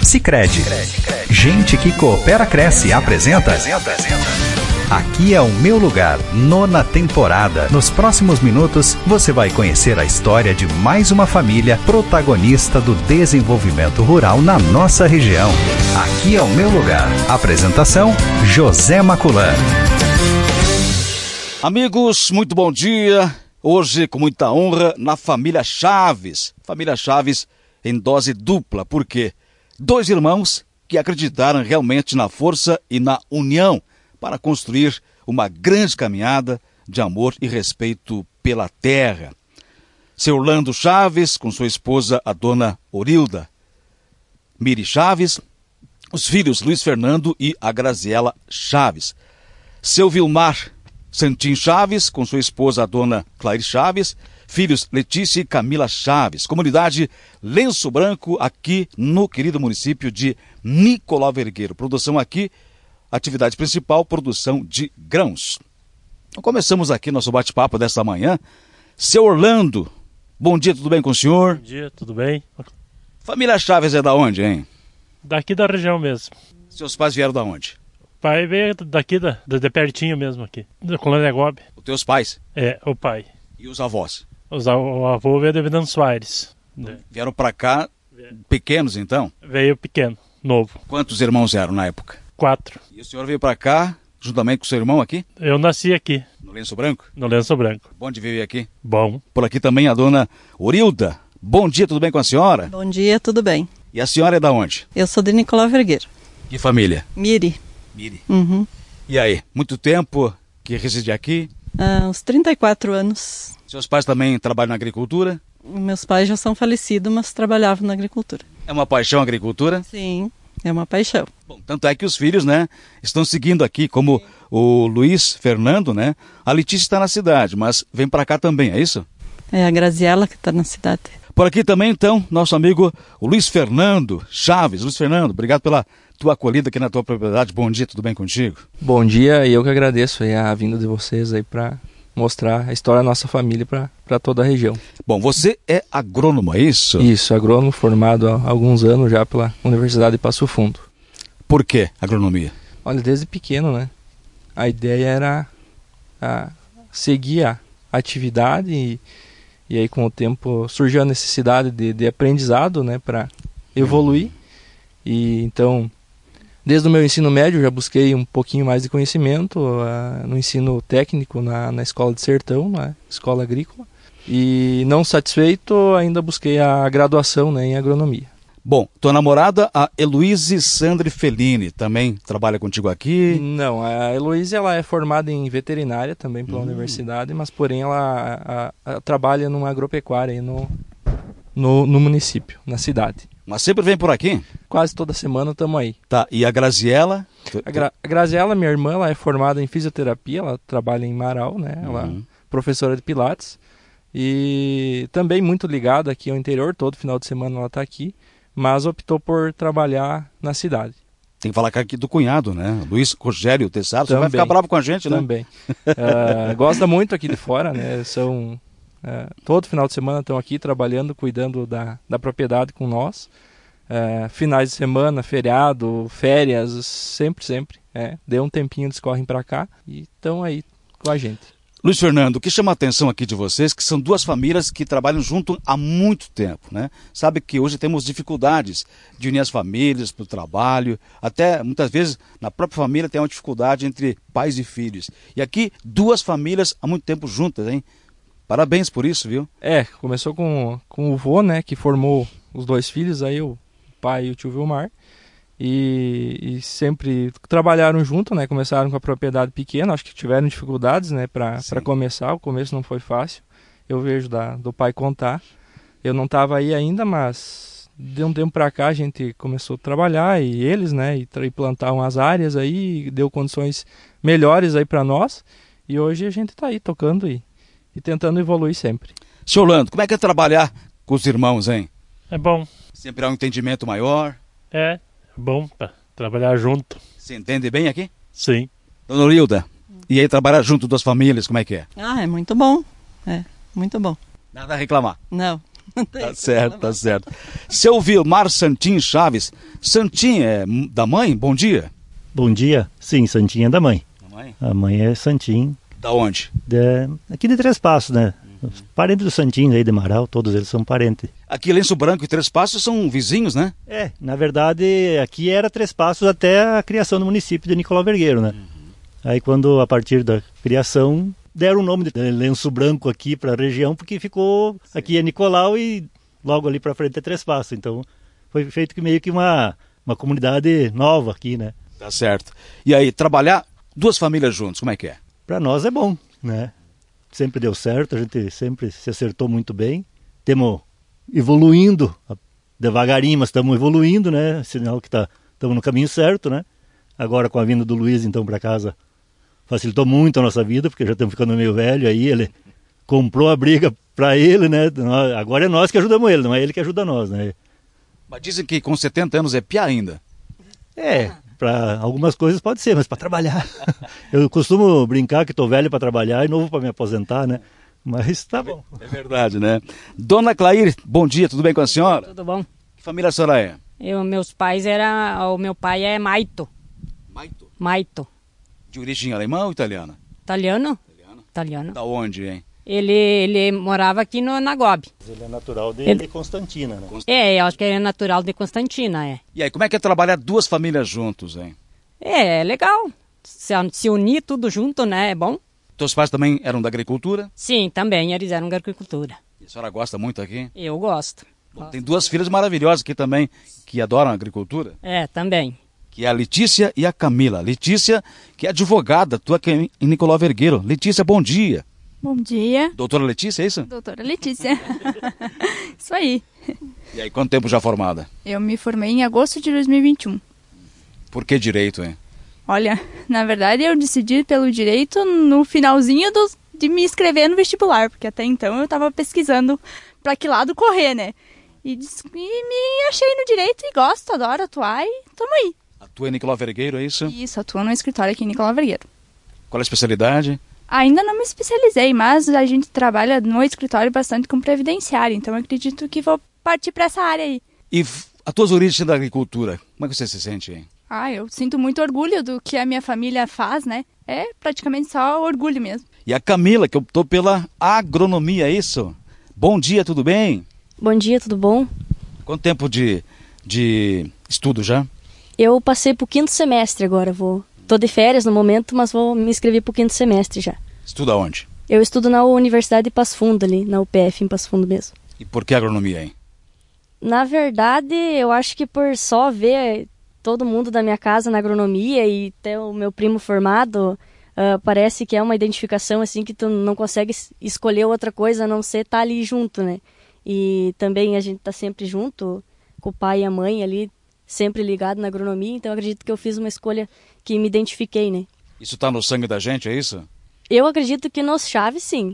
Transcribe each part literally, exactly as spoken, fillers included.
Sicredi. Gente que coopera cresce apresenta. Aqui é o meu lugar, nona temporada. Nos próximos minutos, você vai conhecer a história de mais uma família protagonista do desenvolvimento rural na nossa região. Aqui é o meu lugar. Apresentação, José Maculan. Amigos, muito bom dia. Hoje, com muita honra, na família Chaves. Família Chaves em dose dupla. Por quê? Dois irmãos que acreditaram realmente na força e na união para construir uma grande caminhada de amor e respeito pela terra. Seu Orlando Chaves, com sua esposa, a dona Orilda Miri Chaves, os filhos Luiz Fernando e a Graziela Chaves. Seu Vilmar Santim Chaves, com sua esposa, a dona Claire Chaves, filhos Letícia e Camila Chaves. Comunidade Lenço Branco, aqui no querido município de Nicolau Vergueiro. Produção aqui, atividade principal, produção de grãos. Então, começamos aqui nosso bate-papo desta manhã. Seu Orlando, bom dia, tudo bem com o senhor? Bom dia, tudo bem? Família Chaves é da onde, hein? Daqui da região mesmo. Seus pais vieram da onde? O pai veio daqui, da, de pertinho mesmo aqui, da Colônia Gobe. Os teus pais? É, o pai. E os avós? Os, o avô veio de Venâncio Soares. Vieram para cá pequenos, então? Veio pequeno, novo. Quantos irmãos eram na época? Quatro. E o senhor veio para cá, juntamente com o seu irmão aqui? Eu nasci aqui. No Lenço Branco? No Lenço Branco. Bom de viver aqui? Bom. Por aqui também a dona Orilda. Bom dia, tudo bem com a senhora? Bom dia, tudo bem. E a senhora é da onde? Eu sou de Nicolau Vergueiro. Que família? Miri. Miri. Uhum. E aí, muito tempo que reside aqui? Ah, uns trinta e quatro anos. Seus pais também trabalham na agricultura? Meus pais já são falecidos, mas trabalhavam na agricultura. É uma paixão a agricultura? Sim, é uma paixão. Bom, tanto é que os filhos, né, estão seguindo aqui, como o Luiz Fernando, né? A Letícia está na cidade, mas vem para cá também, é isso? É a Graziela que está na cidade. Por aqui também, então, nosso amigo o Luiz Fernando Chaves. Luiz Fernando, obrigado pela tua acolhida aqui na tua propriedade. Bom dia, tudo bem contigo? Bom dia, e eu que agradeço aí a vinda de vocês aí para mostrar a história da nossa família para toda a região. Bom, você é agrônomo, é isso? Isso, agrônomo formado há alguns anos já pela Universidade de Passo Fundo. Por que agronomia? Olha, desde pequeno, né? A ideia era a seguir a atividade e, e aí com o tempo surgiu a necessidade de, de aprendizado, né, para evoluir. E então, desde o meu ensino médio, já busquei um pouquinho mais de conhecimento uh, no ensino técnico na, na Escola de Sertão, na Escola Agrícola. E não satisfeito, ainda busquei a graduação, né, em agronomia. Bom, tua namorada, a Heloíse Sandri Fellini, também trabalha contigo aqui? Não, a Heloíse ela é formada em veterinária também pela hum. universidade, mas porém ela a, a, trabalha numa agropecuária aí no, no, no município, na cidade. Mas sempre vem por aqui? Quase toda semana estamos aí. Tá, e a Graziela? A, Gra a Graziela, minha irmã, ela é formada em fisioterapia, ela trabalha em Marau, né? Ela é professora de pilates. E também muito ligada aqui ao interior, todo final de semana ela está aqui, mas optou por trabalhar na cidade. Tem que falar aqui do cunhado, né? Luiz Rogério Tessaro, você vai ficar bravo com a gente, né? Também. uh, gosta muito aqui de fora, né? São... Uh, todo final de semana estão aqui trabalhando, cuidando da, da propriedade com nós. Uh, finais de semana, feriado, férias, sempre, sempre. É, deu um tempinho, eles correm para cá e estão aí com a gente. Luiz Fernando, o que chama a atenção aqui de vocês que são duas famílias que trabalham junto há muito tempo, né? Sabe que hoje temos dificuldades de unir as famílias para o trabalho, até muitas vezes na própria família tem uma dificuldade entre pais e filhos. E aqui duas famílias há muito tempo juntas, hein? Parabéns por isso, viu? É, começou com, com o vô, né, que formou os dois filhos, aí o pai e o tio Vilmar, e, e sempre trabalharam junto, né, começaram com a propriedade pequena, acho que tiveram dificuldades, né, para começar, o começo não foi fácil, eu vejo da, do pai contar, eu não estava aí ainda, mas de um tempo para cá a gente começou a trabalhar, e eles, né, e, e plantar umas áreas aí, deu condições melhores aí para nós, e hoje a gente está aí tocando e E tentando evoluir sempre. Seu Orlando, como é que é trabalhar com os irmãos, hein? É bom. Sempre há um entendimento maior? É, é bom para trabalhar junto. Você entende bem aqui? Sim. Dona Orilda, e aí trabalhar junto das famílias, como é que é? Ah, é muito bom. É, muito bom. Nada a reclamar? Não. Tá certo, tá certo. Seu Vilmar Santin Chaves. Santin é da mãe? Bom dia. Bom dia. Sim, Santin é da mãe. Da mãe? A mãe é Santin. Da onde? De, aqui de Três Passos, né? Uhum. Parentes do Santin aí de Marau, todos eles são parentes. Aqui Lenço Branco e Três Passos são vizinhos, né? É, na verdade, aqui era Três Passos até a criação do município de Nicolau Vergueiro, né? Uhum. Aí quando, a partir da criação, deram o nome de Lenço Branco aqui para a região, porque ficou, sim, aqui é Nicolau e logo ali para frente é Três Passos. Então foi feito que meio que uma, uma comunidade nova aqui, né? Tá certo. E aí, trabalhar duas famílias juntos, como é que é? Para nós é bom, né? Sempre deu certo, a gente sempre se acertou muito bem. Temos evoluindo, devagarinho, mas estamos evoluindo, né? Sinal que tá, estamos no caminho certo, né? Agora com a vinda do Luiz, então, para casa, facilitou muito a nossa vida, porque já estamos ficando meio velho aí, ele comprou a briga para ele, né? Agora é nós que ajudamos ele, não é ele que ajuda nós, né? Mas dizem que com setenta anos é pior ainda. É, para algumas coisas pode ser, mas para trabalhar. Eu costumo brincar que estou velho para trabalhar e novo para me aposentar, né? Mas tá bom. É verdade, né? Dona Clair, bom dia, tudo bem com a senhora? Tudo bom. Que família a senhora é? Eu, meus pais era, o meu pai é Maito. Maito? Maito. De origem alemã ou italiana? Italiano? Italiano. Italiano. Da onde, hein? Ele, ele morava aqui no Nagob. Ele é natural de, ele... de Constantina, né? É, eu acho que ele é natural de Constantina, é. E aí, como é que é trabalhar duas famílias juntos, hein? É, é legal. Se, se unir tudo junto, né, é bom. Teus pais também eram da agricultura? Sim, também, eles eram da agricultura. E a senhora gosta muito aqui? Eu gosto. Bom, gosto. Tem duas filhas maravilhosas aqui também, que adoram a agricultura. É, também. Que é a Letícia e a Camila. Letícia, que é advogada, tu aqui em Nicolau Vergueiro. Letícia, bom dia. Bom dia. Doutora Letícia, é isso? Doutora Letícia. Isso aí. E aí, quanto tempo já formada? Eu me formei em agosto de dois mil e vinte e um. Por que direito, hein? Olha, na verdade eu decidi pelo direito no finalzinho do, de me inscrever no vestibular, porque até então eu estava pesquisando para que lado correr, né? E, e me achei no direito e gosto, adoro atuar e tamo aí. Atua em Nicolau Vergueiro, é isso? Isso, atuo no escritório aqui em Nicolau Vergueiro. Qual é a especialidade? Ainda não me especializei, mas a gente trabalha no escritório bastante com previdenciário, então eu acredito que vou partir para essa área aí. E as tuas origens da agricultura, como é que você se sente, hein? Ah, eu sinto muito orgulho do que a minha família faz, né? É praticamente só orgulho mesmo. E a Camila, que optou pela agronomia, é isso? Bom dia, tudo bem? Bom dia, tudo bom? Quanto tempo de, de estudo já? Eu passei pro quinto semestre agora, vou... Tô de férias no momento, mas vou me inscrever pro quinto semestre já. Estuda onde? Eu estudo na Universidade de Passo Fundo, ali, na U P F, em Passo Fundo mesmo. E por que agronomia, hein? Na verdade, eu acho que por só ver todo mundo da minha casa na agronomia e ter o meu primo formado, uh, parece que é uma identificação assim que tu não consegue escolher outra coisa a não ser estar ali junto, né? E também a gente tá sempre junto, com o pai e a mãe ali, sempre ligado na agronomia, então eu acredito que eu fiz uma escolha que me identifiquei, né? Isso tá no sangue da gente, é isso? Eu acredito que nos Chaves, sim.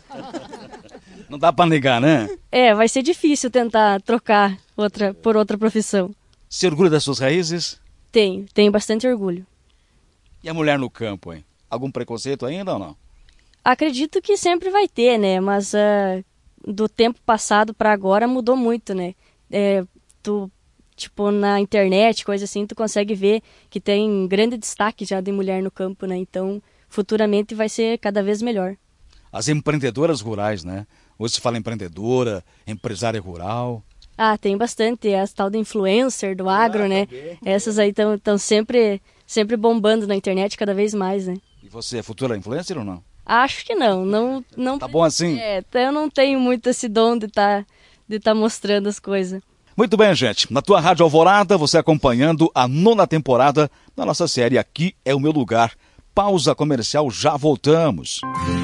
Não dá pra negar, né? É, vai ser difícil tentar trocar outra, por outra profissão. Se orgulha das suas raízes? Tenho, tenho bastante orgulho. E a mulher no campo, hein? Algum preconceito ainda ou não? Acredito que sempre vai ter, né? Mas uh, do tempo passado para agora mudou muito, né? É, tu, tipo, na internet, coisa assim, tu consegue ver que tem grande destaque já de mulher no campo, né? Então, futuramente vai ser cada vez melhor. As empreendedoras rurais, né? Hoje se fala empreendedora, empresária rural. Ah, tem bastante. As tal de influencer do agro, ah, né? Também. Essas aí estão sempre, sempre bombando na internet cada vez mais, né? E você é futura influencer ou não? Acho que não. não, não tá bom assim? É, eu não tenho muito esse dom de estar tá, de tá mostrando as coisas. Muito bem, gente. Na tua Rádio Alvorada, você acompanhando a nona temporada da nossa série Aqui é o Meu Lugar. Pausa comercial, já voltamos.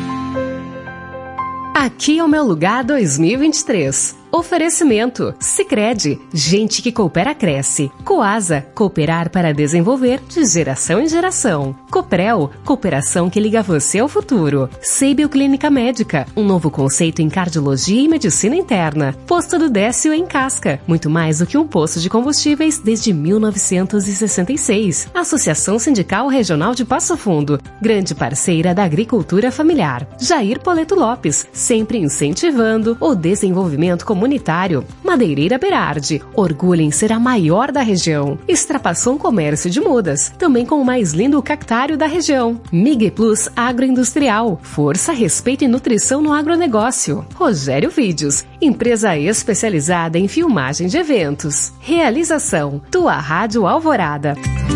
Aqui é o Meu Lugar dois mil e vinte e três. Oferecimento: Sicredi, gente que coopera cresce. Coasa, cooperar para desenvolver de geração em geração. Coprel, cooperação que liga você ao futuro. Seibel Clínica Médica, um novo conceito em cardiologia e medicina interna. Posto do Décio em Casca, muito mais do que um posto de combustíveis desde mil novecentos e sessenta e seis. Associação Sindical Regional de Passo Fundo, grande parceira da agricultura familiar. Jair Poleto Lopes, sempre incentivando o desenvolvimento comunitário comunitário. Madeireira Berardi, orgulho em ser a maior da região. Extrapassou comércio de mudas, também com o mais lindo cactário da região. Mig Plus Agroindustrial, força, respeito e nutrição no agronegócio. Rogério Vídeos, empresa especializada em filmagem de eventos. Realização, Tua Rádio Alvorada.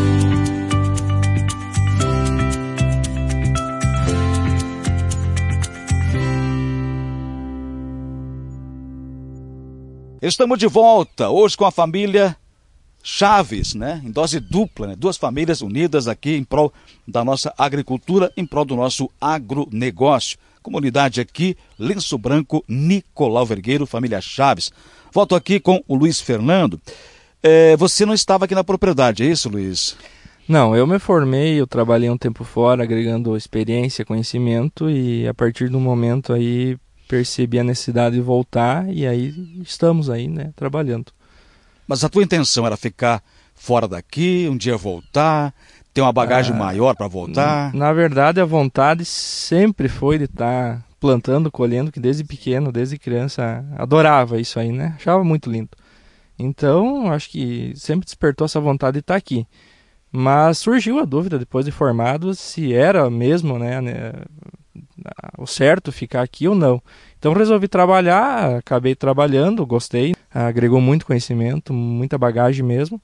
Estamos de volta, hoje com a família Chaves, né? Em dose dupla, né? Duas famílias unidas aqui em prol da nossa agricultura, em prol do nosso agronegócio. Comunidade aqui, Lenço Branco, Nicolau Vergueiro, família Chaves. Volto aqui com o Luiz Fernando. É, você não estava aqui na propriedade, é isso, Luiz? Não, eu me formei, eu trabalhei um tempo fora, agregando experiência, conhecimento, e a partir do momento aí percebi a necessidade de voltar, e aí estamos aí, né, trabalhando. Mas a tua intenção era ficar fora daqui, um dia voltar, ter uma bagagem ah, maior para voltar? Na verdade, a vontade sempre foi de estar plantando, colhendo, que desde pequeno, desde criança, adorava isso aí, né? Achava muito lindo. Então, acho que sempre despertou essa vontade de estar aqui. Mas surgiu a dúvida, depois de formado, se era mesmo, né, né o certo ficar aqui ou não. Então resolvi trabalhar, acabei trabalhando, gostei, agregou muito conhecimento, muita bagagem mesmo,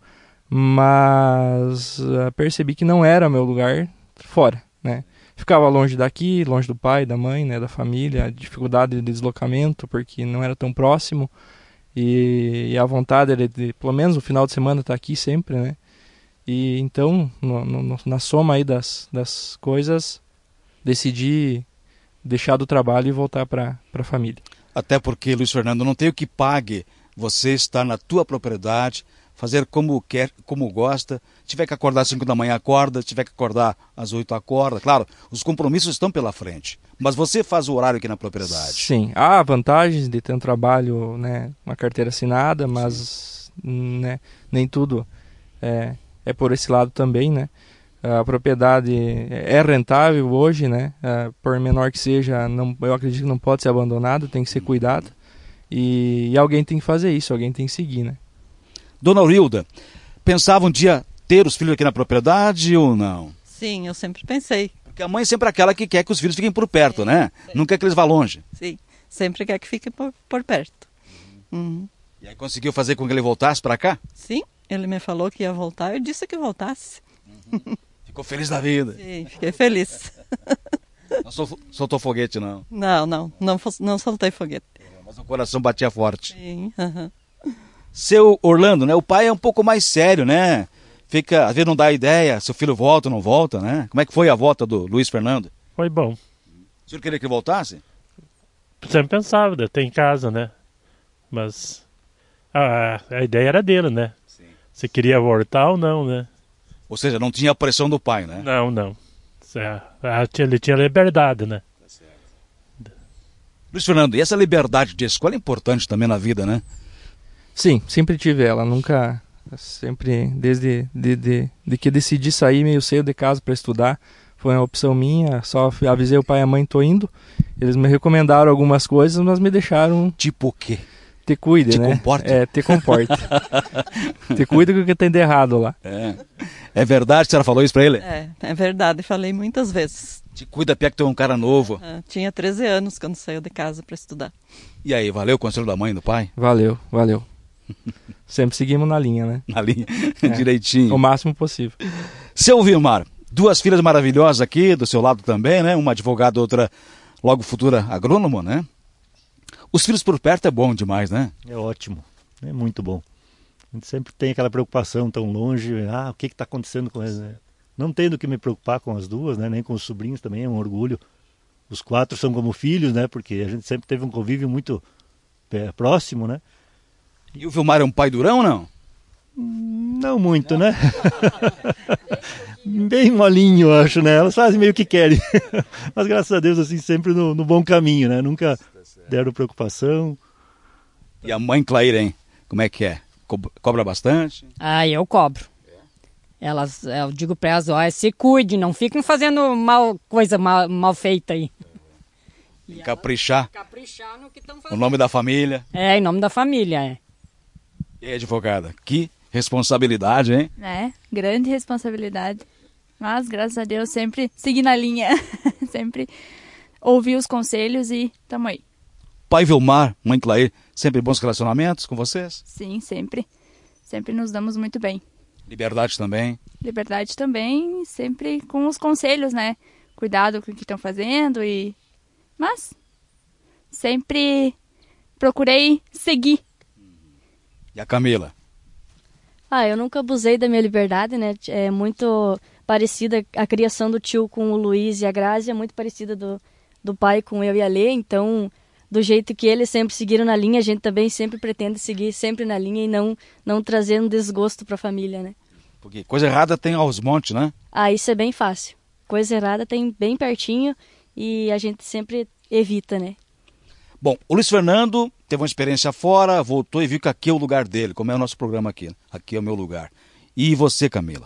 mas uh, percebi que não era meu lugar fora, né? Ficava longe daqui, longe do pai, da mãe, né, da família, dificuldade de deslocamento, porque não era tão próximo, e, e a vontade era de, pelo menos no final de semana, estar aqui sempre, né? E então, no, no, na soma aí das, das coisas, decidi deixar do trabalho e voltar para a família. Até porque, Luiz Fernando, não tem o que pague você estar na tua propriedade, fazer como quer, como gosta. Tiver que acordar às cinco da manhã, acorda. Tiver que acordar às oito, acorda. Claro, os compromissos estão pela frente. Mas você faz o horário aqui na propriedade. Sim, há vantagens de ter um trabalho, né, uma carteira assinada, mas né, nem tudo é, é por esse lado também, né? A propriedade é rentável hoje, né? Por menor que seja, não, eu acredito que não pode ser abandonada, tem que ser cuidada. E, e alguém tem que fazer isso, alguém tem que seguir, né? Dona Aurilda, pensava um dia ter os filhos aqui na propriedade ou não? Sim, eu sempre pensei. Porque a mãe é sempre aquela que quer que os filhos fiquem por perto, sim, né? Sim. Não quer que eles vá longe. Sim, sempre quer que fiquem por, por perto. Uhum. E aí conseguiu fazer com que ele voltasse para cá? Sim, ele me falou que ia voltar, eu disse que voltasse. Uhum. Ficou feliz da vida. Sim, fiquei feliz. Não sol, soltou foguete, não? Não, não, não, não soltei foguete. Mas o coração batia forte. Sim. Uhum. Seu Orlando, né? O pai é um pouco mais sério, né? Fica, às vezes não dá ideia se o filho volta ou não volta, né? Como é que foi a volta do Luiz Fernando? Foi bom. O senhor queria que ele voltasse? Sempre pensava, de ter em casa, né? Mas a, a ideia era dele, né? Sim. Se queria voltar ou não, né? Ou seja, não tinha a pressão do pai, né? Não, não. Ele tinha liberdade, né? Tá certo. Luiz Fernando, e essa liberdade de escolha é importante também na vida, né? Sim, sempre tive ela. Nunca, sempre, desde de, de, de que decidi sair meio cedo de casa para estudar, foi uma opção minha. Só avisei o pai e a mãe, tô indo. Eles me recomendaram algumas coisas, mas me deixaram... Tipo o quê? Te cuide, te né? Comporte. É, te comporte. Te cuida do que tem de errado lá. É. É verdade que a senhora falou isso pra ele? É, é verdade, falei muitas vezes. Te cuida, pia, que tu é um cara novo. É, tinha treze anos quando saiu de casa para estudar. E aí, valeu o conselho da mãe e do pai? Valeu, valeu. Sempre seguimos na linha, né? Na linha, é, direitinho. O máximo possível. Seu Vilmar, duas filhas maravilhosas aqui, do seu lado também, né? Uma advogada, outra logo futura agrônoma, né? Os filhos por perto é bom demais, né? É ótimo, é muito bom. A gente sempre tem aquela preocupação tão longe, ah, o que está acontecendo com eles, né? Não tendo que me preocupar com as duas, né? Nem com os sobrinhos também, é um orgulho. Os quatro são como filhos, né? Porque a gente sempre teve um convívio muito é, próximo, né? E o Vilmar é um pai durão ou não? Não muito, né? Bem molinho, eu acho, né? Elas fazem meio que querem. Mas graças a Deus, assim, sempre no, no bom caminho, né? Nunca deram preocupação. E a mãe Claire, hein? Como é que é? Cobra bastante? Ah, eu cobro. Elas, eu digo para elas, ó, se cuide, não fiquem fazendo mal, coisa mal, mal feita aí. E caprichar. Caprichar no que estão O nome da família. É, em nome da família, é. E aí, advogada, que responsabilidade, hein? É, grande responsabilidade. Mas, graças a Deus, sempre segui na linha. Sempre ouvi os conselhos e tamo aí. Pai Vilmar, mãe Clair, sempre bons relacionamentos com vocês? Sim, sempre. Sempre nos damos muito bem. Liberdade também. Liberdade também, sempre com os conselhos, né? Cuidado com o que estão fazendo e... Mas, sempre procurei seguir. E a Camila? Ah, eu nunca abusei da minha liberdade, né? É muito parecida a criação do tio com o Luiz e a Grazi, é muito parecida do, do pai com eu e a Lê, então... Do jeito que eles sempre seguiram na linha, a gente também sempre pretende seguir sempre na linha e não, não trazer um desgosto para a família, né? Porque coisa errada tem aos montes, né? Ah, isso é bem fácil. Coisa errada tem bem pertinho e a gente sempre evita, né? Bom, o Luiz Fernando teve uma experiência fora, voltou e viu que aqui é o lugar dele, como é o nosso programa aqui. Aqui é o meu lugar. E você, Camila?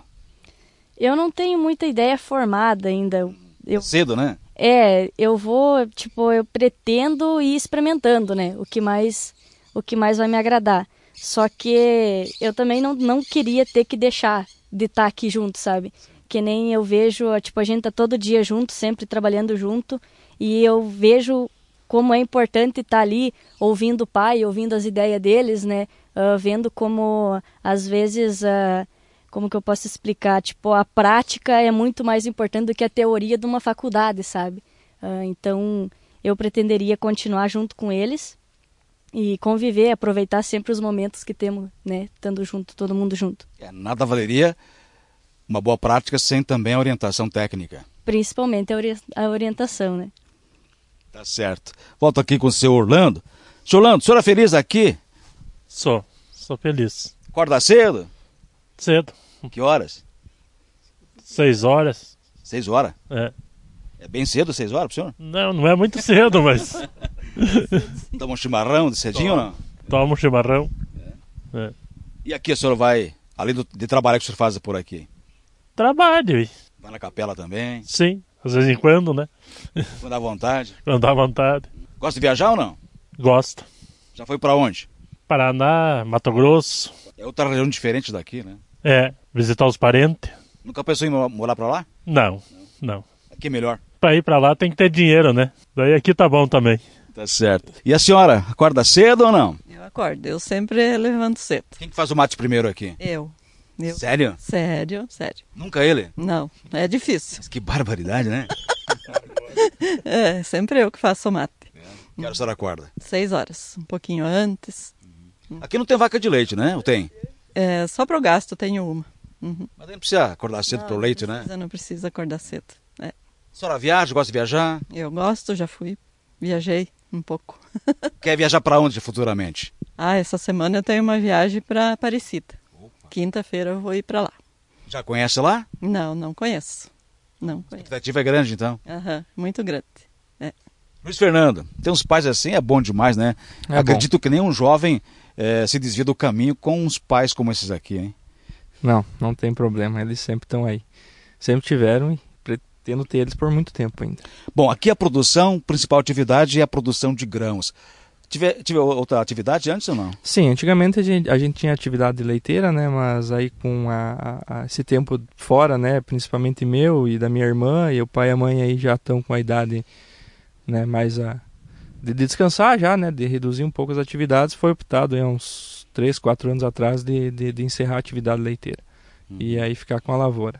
Eu não tenho muita ideia formada ainda. Eu... Cedo, né? É, eu vou, tipo, eu pretendo ir experimentando, né? O que mais, o que mais vai me agradar. Só que eu também não, não queria ter que deixar de estar aqui junto, sabe? Que nem eu vejo, tipo, a gente tá todo dia junto, sempre trabalhando junto. E eu vejo como é importante estar ali ouvindo o pai, ouvindo as ideias deles, né? Uh, vendo como, às vezes... Uh, como que eu posso explicar? Tipo, a prática é muito mais importante do que a teoria de uma faculdade, sabe? Uh, então, eu pretenderia continuar junto com eles e conviver, aproveitar sempre os momentos que temos, né? Estando junto, todo mundo junto. É, nada valeria uma boa prática sem também a orientação técnica. Principalmente a, ori a orientação, né? Tá certo. Volto aqui com o seu Orlando. Seu Orlando, o senhor é feliz aqui? Sou, sou feliz. Acorda cedo? Cedo. Que horas? Seis horas. Seis horas? É. É bem cedo, seis horas pro senhor? Não, não é muito cedo, mas... Toma um chimarrão de cedinho ou não? Toma um chimarrão. É. É. E aqui o senhor vai, além do, de trabalhar que o senhor faz por aqui? Trabalho. Vai na capela também? Sim, às vezes em quando, né? Quando dá vontade? Quando dá vontade. Gosta de viajar ou não? Gosto. Já foi pra onde? Paraná, Mato Grosso. É outra região diferente daqui, né? É, visitar os parentes. Nunca pensou em morar pra lá? Não, não. Aqui é melhor. Pra ir pra lá tem que ter dinheiro, né? Daí aqui tá bom também. Tá certo. E a senhora, acorda cedo ou não? Eu acordo, eu sempre levanto cedo. Quem que faz o mate primeiro aqui? Eu. eu. Sério? Sério, sério. Nunca ele? Não, é difícil. Mas que barbaridade, né? É, sempre eu que faço o mate. É. Que hora a senhora acorda? Seis horas, um pouquinho antes. Uhum. Aqui não tem vaca de leite, né? Ou tem? É, só pro gasto tenho uma. Uhum. Mas nem precisa acordar cedo não, pro leite, não precisa, né? Não precisa acordar cedo. É. A senhora viaja, gosta de viajar? Eu gosto, já fui, viajei um pouco. Quer viajar para onde futuramente? Ah, essa semana eu tenho uma viagem para Aparecida. Quinta-feira eu vou ir para lá. Já conhece lá? Não, não conheço. Não conheço. A expectativa é grande, então? Aham, muito grande. É. Luiz Fernando, ter uns pais assim é bom demais, né? É Acredito bom. que nenhum jovem é, se desvia do caminho com uns pais como esses aqui, hein? Não, não tem problema, eles sempre estão aí. Sempre tiveram e pretendo ter eles por muito tempo ainda. Bom, aqui a produção, principal atividade é a produção de grãos. Tive, tive outra atividade antes ou não? Sim, antigamente a gente, a gente tinha atividade leiteira, né? Mas aí com a, a, a esse tempo fora, né? Principalmente meu e da minha irmã, e o pai e a mãe aí já estão com a idade, né? Mais a, de, de descansar já, né? De reduzir um pouco as atividades. Foi optado há uns três, quatro anos atrás de, de, de encerrar a atividade leiteira. Hum. E aí ficar com a lavoura.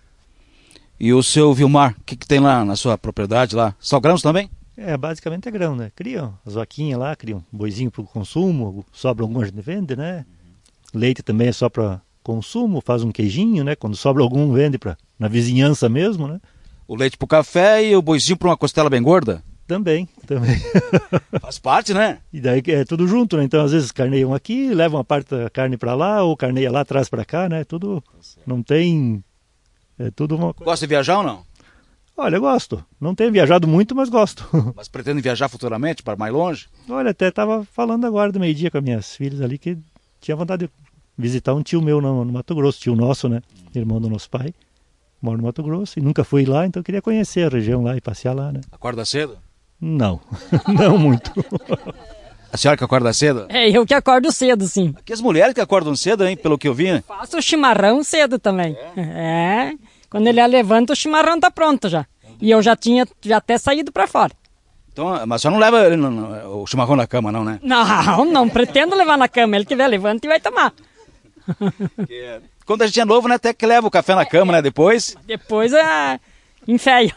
E o seu Vilmar, o que, que tem lá na sua propriedade lá? Só grãos também? É, basicamente é grão, né? Criam as vaquinhas lá, criam um boizinho para o consumo, sobra algum a gente vende, né? Leite também é só para consumo, faz um queijinho, né? Quando sobra algum vende para na vizinhança mesmo, né? O leite para o café e o boizinho para uma costela bem gorda? Também, também. Faz parte, né? E daí é tudo junto, né? Então às vezes carneiam aqui, levam uma parte da carne para lá, ou carneia lá, traz para cá, né? Tudo, não tem... É tudo uma coisa. Gosta de viajar ou não? Olha, eu gosto. Não tenho viajado muito, mas gosto. Mas pretende viajar futuramente para mais longe? Olha, até estava falando agora do meio-dia com as minhas filhas ali que tinha vontade de visitar um tio meu no, no Mato Grosso, tio nosso, né? Irmão do nosso pai. Mora no Mato Grosso e nunca fui lá, então eu queria conhecer a região lá e passear lá, né? Acorda cedo? Não, não muito. A senhora que acorda cedo? É eu que acordo cedo, sim. Aqui as mulheres que acordam cedo, hein, pelo que eu vi. Faço o chimarrão cedo também. É. é. Quando ele levanta, o chimarrão tá pronto já. E eu já tinha já até saído para fora. Então, mas a senhora não leva não, não, o chimarrão na cama, não, né? Não, não pretendo levar na cama. Ele que vai, levanta e vai tomar. Quando a gente é novo, né, até que leva o café na cama, né, depois. Depois é enfeia.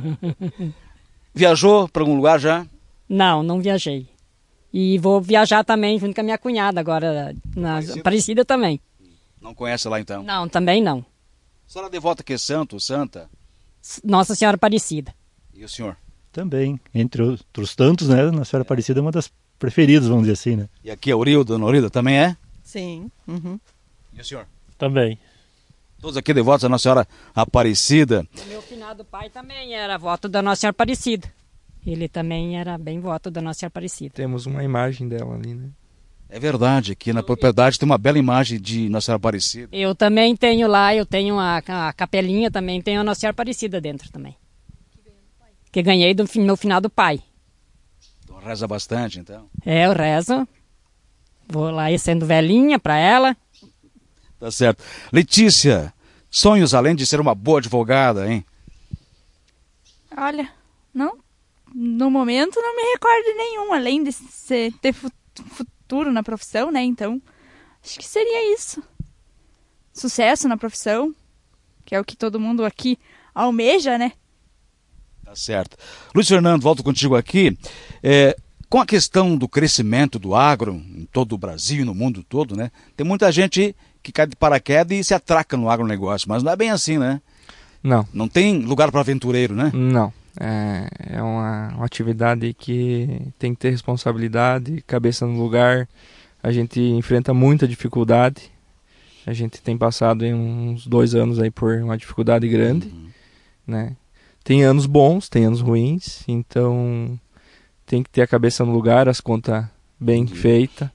Viajou para algum lugar já? Não, não viajei. E vou viajar também junto com a minha cunhada agora, na Aparecida, Aparecida também. Não conhece lá então? Não, também não. A senhora devota que é santo, santa? Nossa Senhora Aparecida. E o senhor? Também, entre outros tantos, né, Nossa Senhora Aparecida é uma das preferidas, vamos dizer assim, né? E aqui a Urilda, Dona Urilda, também é? Sim. Uhum. E o senhor? Também. Todos aqui devotos da Nossa Senhora Aparecida. O meu finado pai também era voto da Nossa Senhora Aparecida. Ele também era bem voto da Nossa Senhora Aparecida. Temos uma imagem dela ali, né? É verdade, aqui na propriedade tem uma bela imagem de Nossa Senhora Aparecida. Eu também tenho lá, eu tenho a, a capelinha também, tenho a Nossa Senhora Aparecida dentro também. Que ganhei do meu finado pai. Então reza bastante, então. É, eu rezo. Vou lá ir sendo velhinha para ela. Tá certo. Letícia, sonhos além de ser uma boa advogada, hein? Olha, não, no momento não me recordo de nenhum, além de ser, ter futuro na profissão, né? Então, acho que seria isso. Sucesso na profissão, que é o que todo mundo aqui almeja, né? Tá certo. Luiz Fernando, volto contigo aqui. É, com a questão do crescimento do agro em todo o Brasil e no mundo todo, né? Tem muita gente que cai de paraquedas e se atraca no agronegócio, mas não é bem assim, né? Não. Não tem lugar para aventureiro, né? Não. É, é uma, uma atividade que tem que ter responsabilidade, cabeça no lugar. A gente enfrenta muita dificuldade. A gente tem passado em uns dois anos aí por uma dificuldade grande, uhum. né? Tem anos bons, tem anos ruins, então tem que ter a cabeça no lugar, as contas bem uhum. feitas,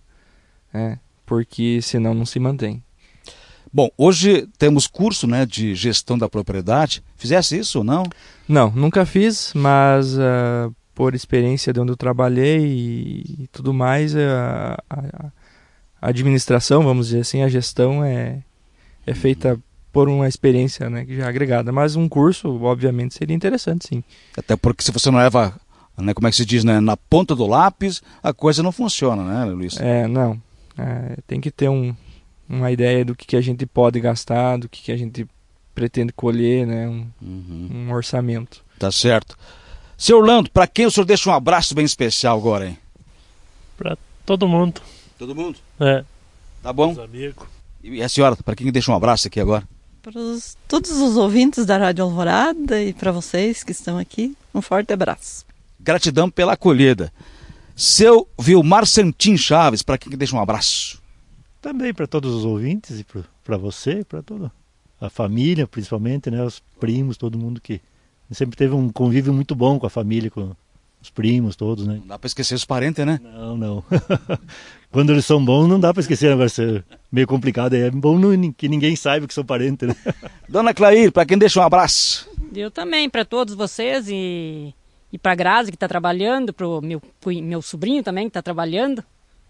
né? Porque senão não se mantém. Bom, hoje temos curso, né, de gestão da propriedade. Fizesse isso ou não? Não, nunca fiz, mas uh, por experiência de onde eu trabalhei e, e tudo mais, uh, a, a administração, vamos dizer assim, a gestão é, é feita por uma experiência, né, já agregada. Mas um curso, obviamente, seria interessante, sim. Até porque se você não leva, né, como é que se diz, né, na ponta do lápis, a coisa não funciona, né, Luiz? É, não. É, tem que ter um... uma ideia do que, que a gente pode gastar, do que, que a gente pretende colher, né? Um, uhum. um orçamento. Tá certo. Seu Orlando, para quem o senhor deixa um abraço bem especial agora, hein? Para todo mundo. Todo mundo? É. Tá bom? Os amigos. E a senhora, para quem deixa um abraço aqui agora? Para todos os ouvintes da Rádio Alvorada e para vocês que estão aqui, um forte abraço. Gratidão pela acolhida. Seu Vilmar Santin Chaves, para quem deixa um abraço? Também para todos os ouvintes e para você, para toda a família, principalmente, né, os primos, todo mundo que sempre teve um convívio muito bom com a família, com os primos todos, né? Não dá para esquecer os parentes, né? Não, não. Quando eles são bons não dá para esquecer, agora é meio complicado, é bom não, que ninguém saiba que são parentes, né? Dona Clair, para quem deixa um abraço? Eu também, para todos vocês e, e para a Grazi que está trabalhando, para o meu, meu sobrinho também que está trabalhando,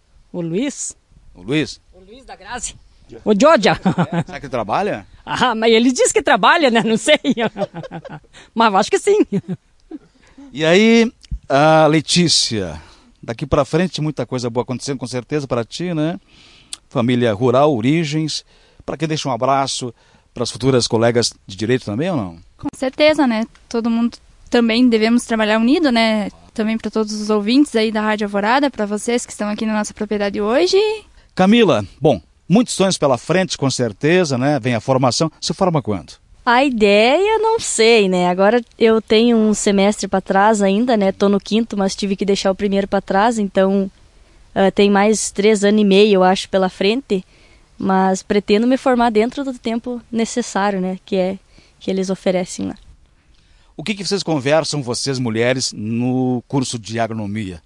o Luiz. O Luiz? O Luiz da Grazi. O Georgia. É, será que ele trabalha? Ah, mas ele diz que trabalha, né? Não sei. Mas acho que sim. E aí, a Letícia, daqui para frente muita coisa boa acontecendo com certeza para ti, né? Família rural, origens. Para quem deixa um abraço, para as futuras colegas de direito também ou não? Com certeza, né? Todo mundo também devemos trabalhar unido, né? Também para todos os ouvintes aí da Rádio Alvorada, para vocês que estão aqui na nossa propriedade hoje. Camila, bom, muitos sonhos pela frente, com certeza, né? Vem a formação. Você forma quando? A ideia, não sei, né? Agora eu tenho um semestre para trás ainda, né? Tô no quinto, mas tive que deixar o primeiro para trás, então uh, tem mais três anos e meio, eu acho, pela frente. Mas pretendo me formar dentro do tempo necessário, né? Que é que eles oferecem lá. O que, que vocês conversam, vocês mulheres, no curso de agronomia?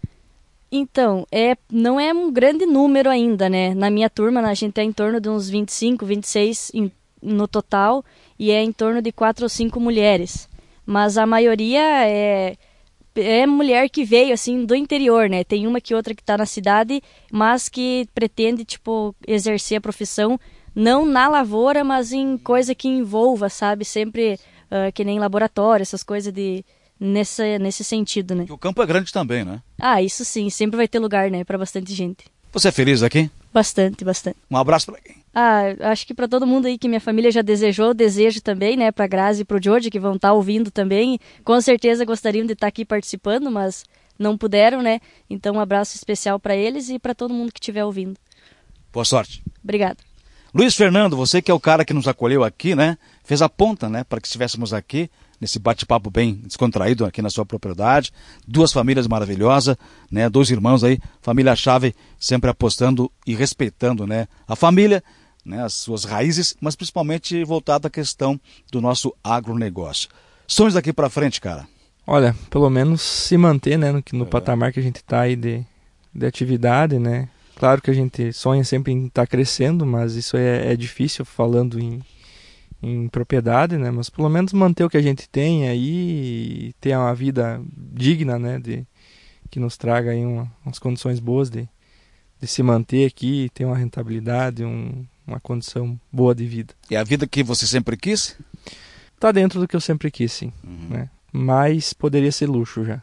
Então, é, não é um grande número ainda, né? Na minha turma, a gente é em torno de uns vinte e cinco, vinte e seis em, no total, e é em torno de quatro ou cinco mulheres. Mas a maioria é é mulher que veio, assim, do interior, né? Tem uma que outra que tá na cidade, mas que pretende, tipo, exercer a profissão, não na lavoura, mas em coisa que envolva, sabe? Sempre uh, que nem laboratório, essas coisas de... Nessa, nesse sentido, né? E o campo é grande também, né? Ah, isso sim, sempre vai ter lugar, né? Pra bastante gente. Você é feliz aqui? Bastante, bastante. Um abraço pra quem? Ah, acho que pra todo mundo aí que minha família já desejou, desejo também, né? Pra Grazi e pro George, que vão estar ouvindo também. Com certeza gostariam de estar aqui participando, mas não puderam, né? Então um abraço especial pra eles e pra todo mundo que estiver ouvindo. Boa sorte. Obrigada. Luiz Fernando, você que é o cara que nos acolheu aqui, né? Fez a ponta, né? Para que estivéssemos aqui, nesse bate-papo bem descontraído aqui na sua propriedade. Duas famílias maravilhosas, né? Dois irmãos aí, família chave, sempre apostando e respeitando, né? A família, né? As suas raízes, mas principalmente voltado à questão do nosso agronegócio. Sonhos daqui para frente, cara? Olha, pelo menos se manter, né? No, no é. patamar que a gente está aí de, de atividade, né? Claro que a gente sonha sempre em estar tá crescendo, mas isso é, é difícil falando em, em propriedade, né? Mas pelo menos manter o que a gente tem aí e ter uma vida digna, né? De, que nos traga aí uma, umas condições boas de, de se manter aqui, ter uma rentabilidade, um, uma condição boa de vida. E a vida que você sempre quis? Tá dentro do que eu sempre quis, sim. Uhum. Né? Mas poderia ser luxo já.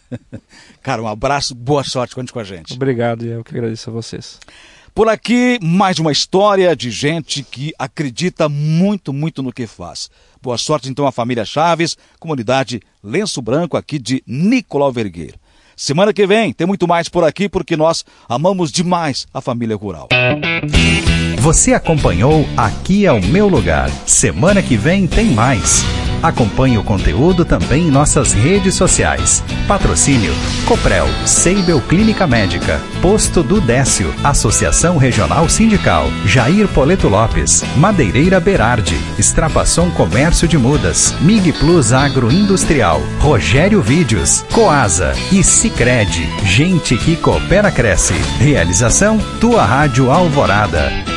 Cara, um abraço, boa sorte, conte com a gente. Obrigado, e eu que agradeço a vocês. Por aqui, mais uma história de gente que acredita muito, muito no que faz. Boa sorte então à família Chaves, comunidade Lenço Branco aqui de Nicolau Vergueiro. Semana que vem tem muito mais por aqui porque nós amamos demais a família rural. Você acompanhou Aqui é o Meu Lugar. Semana que vem tem mais. Acompanhe o conteúdo também em nossas redes sociais. Patrocínio Coprel, Seibel Clínica Médica, Posto do Décio, Associação Regional Sindical, Jair Poleto Lopes, Madeireira Berardi, Extrapação Comércio de Mudas, Mig Plus Agroindustrial, Rogério Vídeos, Coasa e Sicredi. Gente que coopera cresce. Realização Tua Rádio Alvorada.